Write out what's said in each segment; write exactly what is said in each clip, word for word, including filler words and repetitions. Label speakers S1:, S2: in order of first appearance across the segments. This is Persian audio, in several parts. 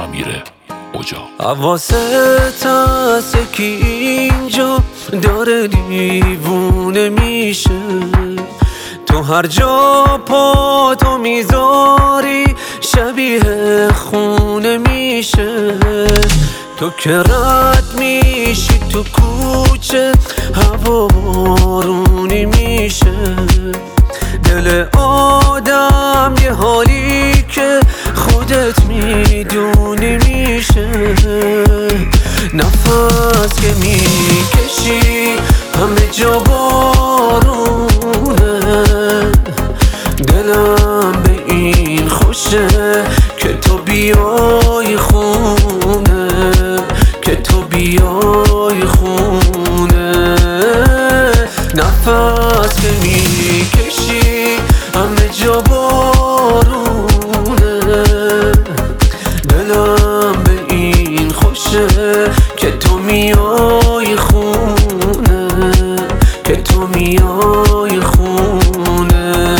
S1: امیر اجاق.
S2: حواست هست که اینجا داره دیوونه میشه، تو هر جا پاتو میذاری شبیه خونه میشه، تو که رد میشی تو کوچه هوا بارونی میشه، دل آدم یه حالی که خودت میدونی میشه، نفس که میکشی همه جا بارونه، دلم به این خوشه که تو بیای خونه، که تو بیای خونه، نفس که میکشی همه جا بارونه، دلم به این خوشه که تو میای خونه، که تو میای خونه.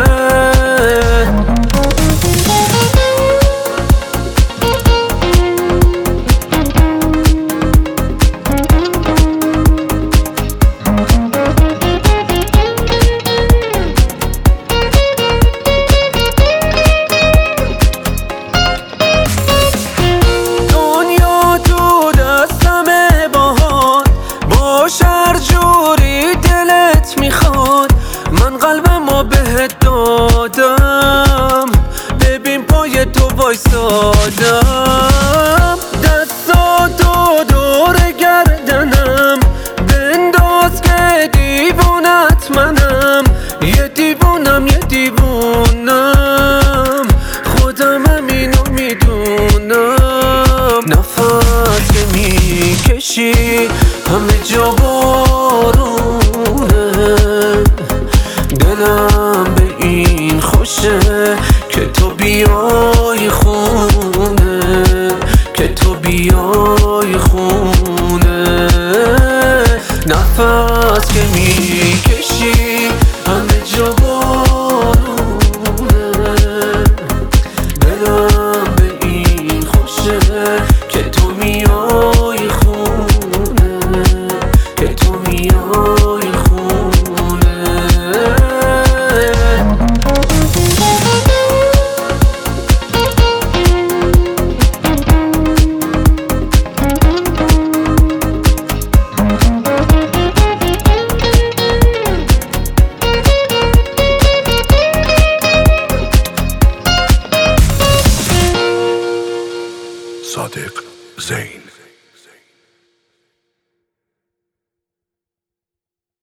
S2: هر جوری دلت میخواد من قلبمو بهت دادم، ببین پای تو وایسادم، دستاتو دور گردنم بنداز که دیوونت منم، یه دیوونم یه دیوونم خودم همینو میدونم، نفس که میکشی همه جا بارونه، دلم به این خوشه که تو بیای خونه، که تو بیای خونه، نفس که میکشی همه جا بارونه، دلم به این خوشه که تو میای خونه، که تو میای خونه.
S1: صادق زین.